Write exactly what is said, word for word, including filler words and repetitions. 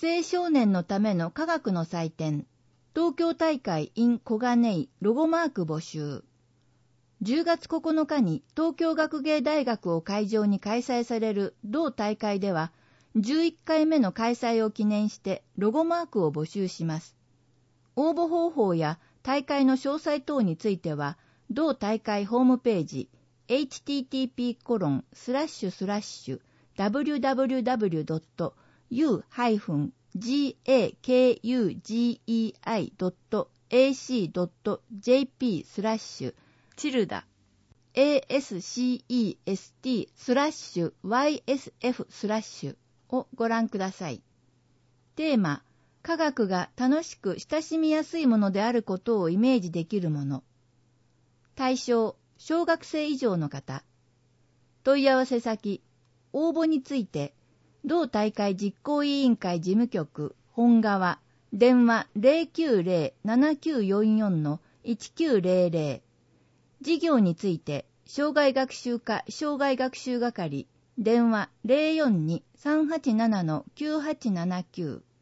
青少年のための科学の祭典、東京大会 in 小金井ロゴマーク募集。じゅうがつここのかに東京学芸大学を会場に開催される同大会では、じゅういっかいめの開催を記念してロゴマークを募集します。応募方法や大会の詳細等については、同大会ホームページ エイチティーティーピーコロンスラッシュスラッシュダブリューダブリューダブリュードットユーハイフンジェーケーユージーイーアイドットエーシードットジェーピースラッシュチルダ エーエスシーイーエスティー スラッシュ ワイエスエフ スラッシュをご覧ください。テーマ、科学が楽しく親しみやすいものであることをイメージできるもの。対象、小学生以上の方。問い合わせ先、応募について、同大会実行委員会事務局本側、電話 ゼロきゅうゼロ ななきゅうよんよん のいちきゅうゼロゼロ。事業について、障害学習課障害学習係、電話 ゼロよんに さんはちなな きゅうはちななきゅう。